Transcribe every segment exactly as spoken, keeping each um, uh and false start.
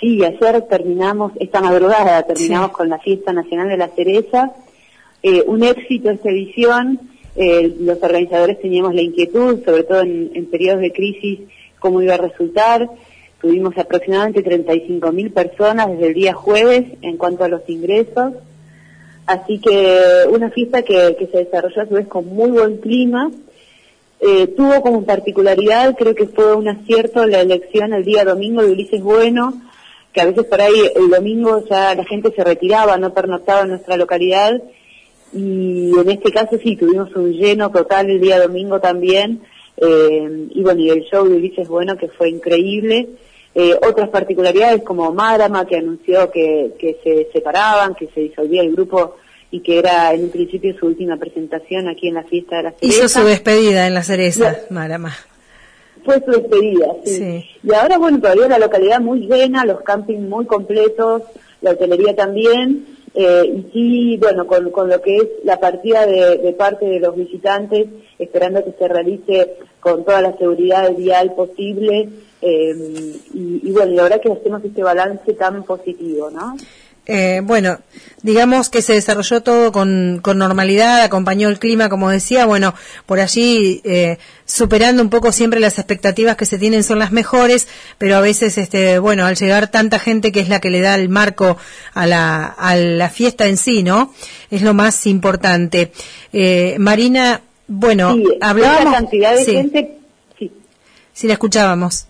Sí, ayer terminamos, esta madrugada terminamos sí. con la Fiesta Nacional de la Cereza, eh, un éxito esta edición, eh, los organizadores teníamos la inquietud, sobre todo en, en periodos de crisis, cómo iba a resultar. Tuvimos aproximadamente treinta y cinco mil personas desde el día jueves en cuanto a los ingresos, así que una fiesta que, que se desarrolló a su vez con muy buen clima. Eh, tuvo como particularidad, creo que fue un acierto la elección el día domingo de Ulises Bueno, que a veces por ahí el domingo ya la gente se retiraba, no pernoctaba en nuestra localidad, y en este caso sí, tuvimos un lleno total el día domingo también, eh, y bueno, y el show de Ulises Bueno que fue increíble. Eh, otras particularidades como Márama, que anunció que, que se separaban, que se disolvía el grupo y que era en un principio su última presentación aquí en la Fiesta de la Cereza. Hizo su despedida en la Cereza, Márama. Fue su despedida, sí. sí. Y ahora, bueno, todavía la localidad muy llena, los campings muy completos, la hotelería también, eh, y sí, bueno, con, con lo que es la partida de, de parte de los visitantes, esperando que se realice con toda la seguridad vial posible, eh, y, y bueno, la verdad que hacemos este balance tan positivo, ¿no? Eh, bueno, digamos que se desarrolló todo con, con normalidad, acompañó el clima, como decía, bueno, por allí eh, superando un poco siempre las expectativas que se tienen son las mejores, pero a veces, este, bueno, al llegar tanta gente que es la que le da el marco a la, a la fiesta en sí, ¿no? Es lo más importante. Eh, Marina, bueno, sí, hablábamos... Esa cantidad de sí. gente... Sí. Sí, la escuchábamos.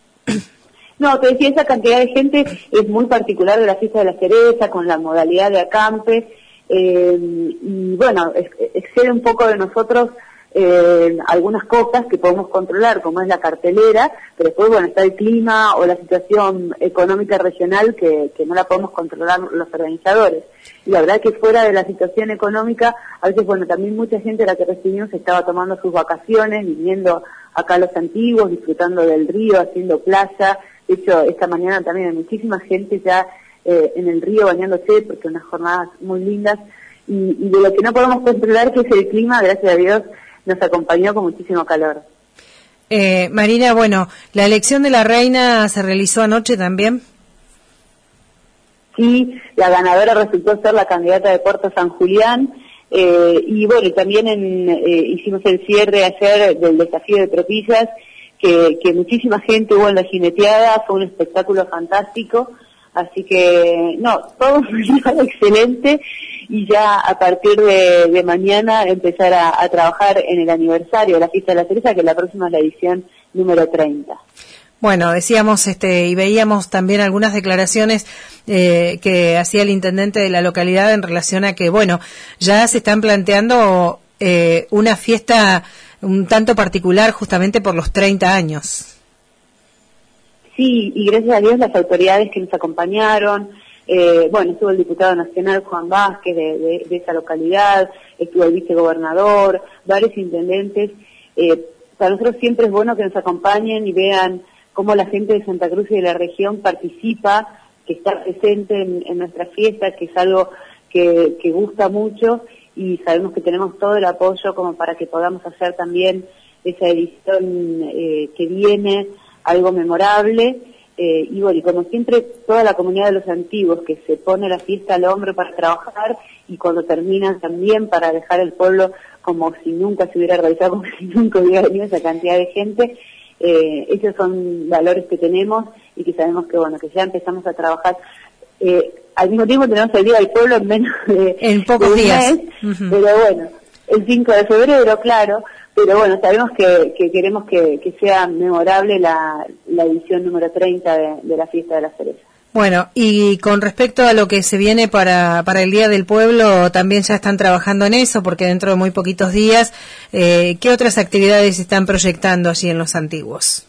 No, te decía, esa cantidad de gente es muy particular de la Fiesta de la Cereza, con la modalidad de acampe, eh, y bueno, ex excede un poco de nosotros eh, algunas cosas que podemos controlar, como es la cartelera, pero después, bueno, está el clima o la situación económica regional que, que no la podemos controlar los organizadores. Y la verdad que fuera de la situación económica, a veces, bueno, también mucha gente a la que recibimos estaba tomando sus vacaciones, viniendo acá a Los Antiguos, disfrutando del río, haciendo playa. De hecho, esta mañana también hay muchísima gente ya eh, en el río bañándose, porque unas jornadas muy lindas, y, y de lo que no podemos controlar, que es el clima, gracias a Dios, nos acompañó con muchísimo calor. Eh, Marina, bueno, ¿la elección de la reina se realizó anoche también? Sí, la ganadora resultó ser la candidata de Puerto San Julián, eh, y bueno, también en, eh, hicimos el cierre ayer del desafío de Tropillas, que, que muchísima gente hubo en la jineteada, fue un espectáculo fantástico, así que, no, todo fue excelente, y ya a partir de, de mañana empezar a, a trabajar en el aniversario de la Fiesta de la Cereza, que la próxima es la edición número treinta. Bueno, decíamos este y veíamos también algunas declaraciones eh, que hacía el intendente de la localidad en relación a que, bueno, ya se están planteando eh, una fiesta un tanto particular justamente por los treinta años. Sí, y gracias a Dios las autoridades que nos acompañaron, eh, bueno, estuvo el diputado nacional Juan Vázquez de, de, de esa localidad, estuvo el vicegobernador, varios intendentes. Eh, para nosotros siempre es bueno que nos acompañen y vean cómo la gente de Santa Cruz y de la región participa, que está presente en, en nuestra fiesta, que es algo que, que gusta mucho, y sabemos que tenemos todo el apoyo como para que podamos hacer también esa edición eh, que viene, algo memorable, eh, y bueno, y como siempre, toda la comunidad de Los Antiguos que se pone la fiesta al hombro para trabajar, y cuando terminan también para dejar el pueblo como si nunca se hubiera realizado, como si nunca hubiera venido esa cantidad de gente. Eh, esos son valores que tenemos y que sabemos que, bueno, que ya empezamos a trabajar. Eh, al mismo tiempo tenemos el Día del Pueblo en menos de, en pocos de un días. mes, Uh-huh. Pero bueno, el cinco de febrero, claro, pero bueno, sabemos que, que queremos que, que sea memorable la, la edición número treinta de, de la Fiesta de la Cereza. Bueno, y con respecto a lo que se viene para, para el Día del Pueblo, también ya están trabajando en eso, porque dentro de muy poquitos días, eh, ¿qué otras actividades están proyectando allí en Los Antiguos?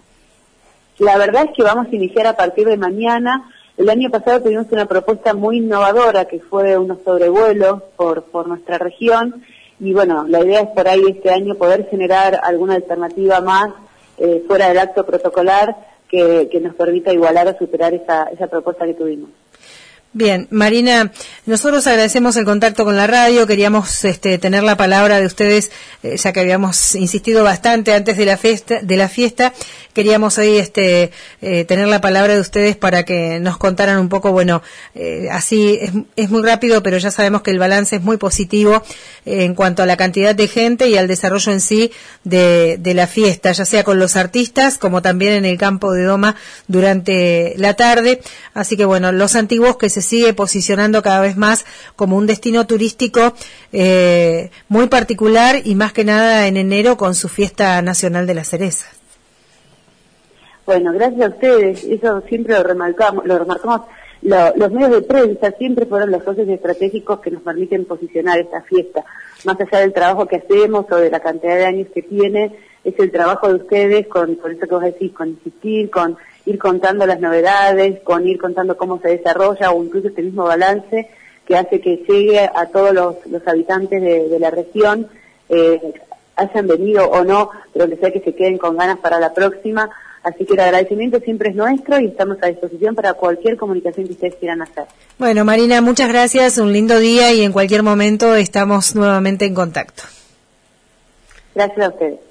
La verdad es que vamos a iniciar a partir de mañana. El año pasado tuvimos una propuesta muy innovadora, que fue unos sobrevuelos por, por nuestra región, y bueno, la idea es por ahí este año poder generar alguna alternativa más, eh, fuera del acto protocolar, Que, que nos permita igualar o superar esa, esa propuesta que tuvimos. Bien, Marina, nosotros agradecemos el contacto con la radio, queríamos este, tener la palabra de ustedes, eh, ya que habíamos insistido bastante antes de la fiesta, de la fiesta queríamos hoy este eh, tener la palabra de ustedes para que nos contaran un poco, bueno, eh, así es, es muy rápido, pero ya sabemos que el balance es muy positivo eh, en cuanto a la cantidad de gente y al desarrollo en sí de, de la fiesta, ya sea con los artistas como también en el campo de Doma durante la tarde. Así que bueno, Los Antiguos, que se sigue posicionando cada vez más como un destino turístico eh, muy particular y más que nada en enero con su fiesta nacional de las cerezas. Bueno, gracias a ustedes, eso siempre lo remarcamos, lo remarcamos. Lo, los medios de prensa siempre fueron los socios estratégicos que nos permiten posicionar esta fiesta. Más allá del trabajo que hacemos o de la cantidad de años que tiene, es el trabajo de ustedes con, con eso que vos decís, con insistir, con ir contando las novedades, con ir contando cómo se desarrolla o incluso este mismo balance que hace que llegue a todos los, los habitantes de, de la región, eh, hayan venido o no, pero que sea que se queden con ganas para la próxima. Así que el agradecimiento siempre es nuestro y estamos a disposición para cualquier comunicación que ustedes quieran hacer. Bueno, Marina, muchas gracias, un lindo día y en cualquier momento estamos nuevamente en contacto. Gracias a ustedes.